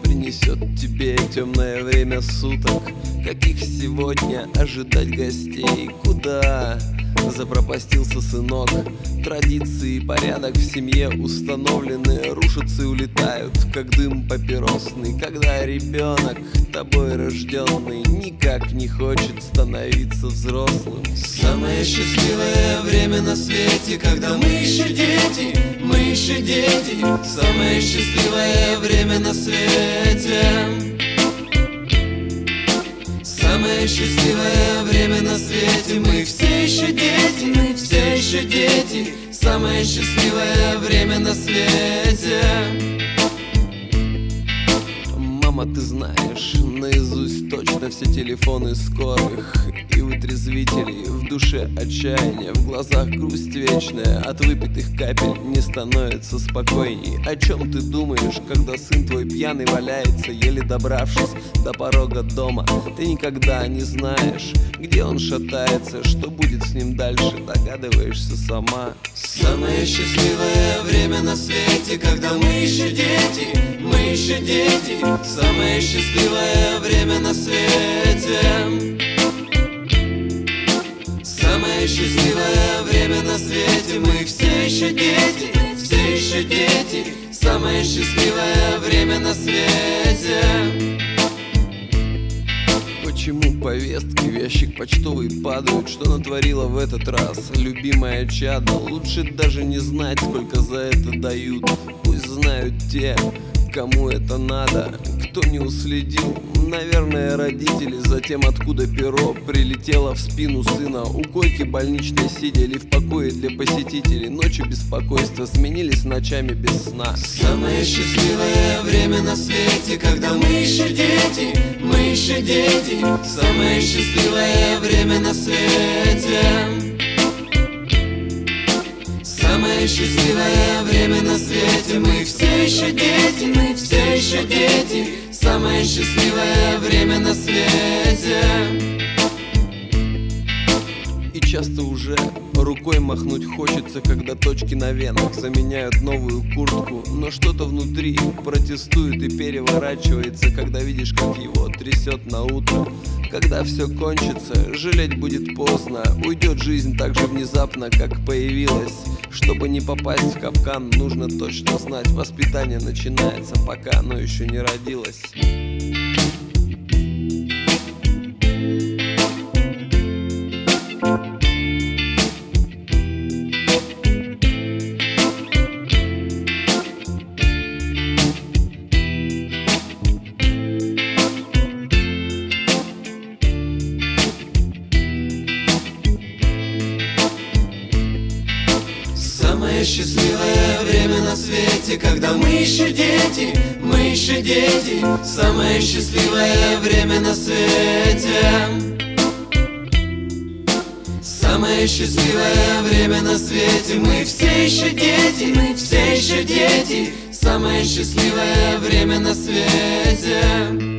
принесет тебе темное время суток. Каких сегодня ожидать гостей? Куда запропастился сынок? Традиции и порядок в семье установлены, рушатся и улетают, как дым папиросный. Когда ребенок, тобой рожденный, никак не хочет становиться взрослым. Самое счастливое время на свете, когда мы еще дети, мы еще дети. Самое счастливое время на свете. Самое счастливое время на свете. Мы все еще дети, мы все еще дети. Самое счастливое время на свете. Мама, ты знаешь наизусть точно все телефоны скорых и вытрезвителей. В душе отчаяние, в глазах грусть вечная. От выпитых капель не становится спокойней. О чем ты думаешь, когда сын твой пьяный валяется, еле добравшись до порога дома? Ты никогда не знаешь, где он шатается, что будет с ним дальше, догадываешься сама. Самое счастливое время на свете, когда мы еще дети, мы еще дети. Самое счастливое время на свете. Самое счастливое время на свете. Мы все еще дети, все еще дети. Самое счастливое время на свете. Почему повестки в ящик почтовый падают? Что натворила в этот раз любимая чадо? Лучше даже не знать, сколько за это дают. Пусть знают те, кому это надо. Кто не уследил, наверное, родители. Затем, откуда перо прилетело в спину сына. У койки больничной сидели в покое для посетителей. Ночью беспокойства сменились ночами без сна. Самое счастливое время на свете, когда мы еще дети, мы еще дети. Самое счастливое время на свете. Самое счастливое время на свете. Мы все еще дети, мы все еще дети. Самое счастливое время на свете. И часто уже рукой махнуть хочется, когда точки на венах заменяют новую куртку. Но что-то внутри протестует и переворачивается, когда видишь, как его трясет на утро. Когда все кончится, жалеть будет поздно. Уйдет жизнь так же внезапно, как появилась. Чтобы не попасть в капкан, нужно точно знать, воспитание начинается, пока оно еще не родилось. Самое счастливое время на свете, когда мы еще дети, мы еще дети. Самое счастливое время на свете. Самое счастливое время на свете. Мы все еще дети, мы все еще дети. Самое счастливое время на свете.